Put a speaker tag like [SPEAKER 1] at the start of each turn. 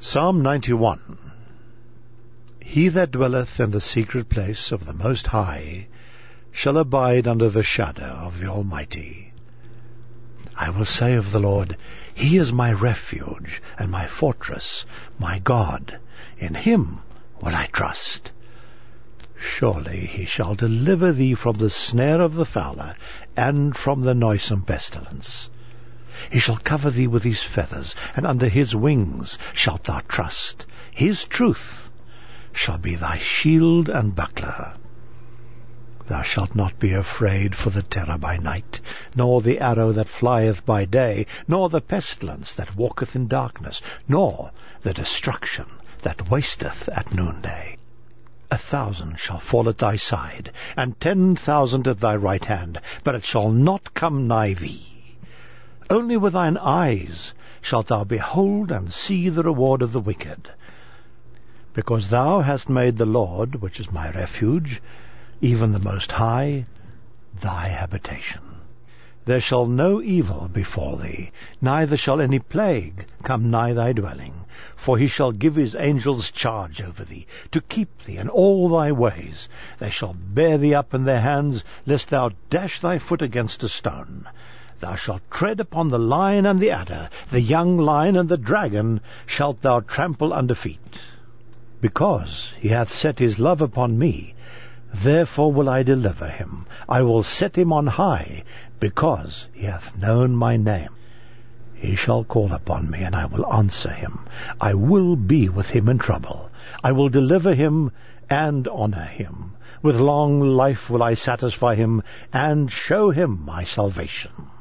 [SPEAKER 1] Psalm 91. He that dwelleth in the secret place of the Most High shall abide under the shadow of the Almighty. I will say of the Lord, He is my refuge and my fortress, my God. In Him will I trust. Surely He shall deliver thee from the snare of the fowler, and from the noisome pestilence. He shall cover thee with His feathers, and under His wings shalt thou trust. His truth shall be thy shield and buckler. Thou shalt not be afraid for the terror by night, nor the arrow that flieth by day, nor the pestilence that walketh in darkness, nor the destruction that wasteth at noonday. 1,000 shall fall at thy side, and 10,000 at thy right hand, but it shall not come nigh thee. Only with thine eyes shalt thou behold and see the reward of the wicked. Because thou hast made the Lord, which is my refuge, even the Most High, thy habitation. There shall no evil befall thee, neither shall any plague come nigh thy dwelling. For He shall give His angels charge over thee, to keep thee in all thy ways. They shall bear thee up in their hands, lest thou dash thy foot against a stone. Thou shalt tread upon the lion and the adder, the young lion and the dragon shalt thou trample under feet. Because He hath set His love upon me, therefore will I deliver him. I will set him on high, because he hath known my name. He shall call upon me, and I will answer him. I will be with him in trouble. I will deliver him and honor him. With long life will I satisfy him, and show him my salvation.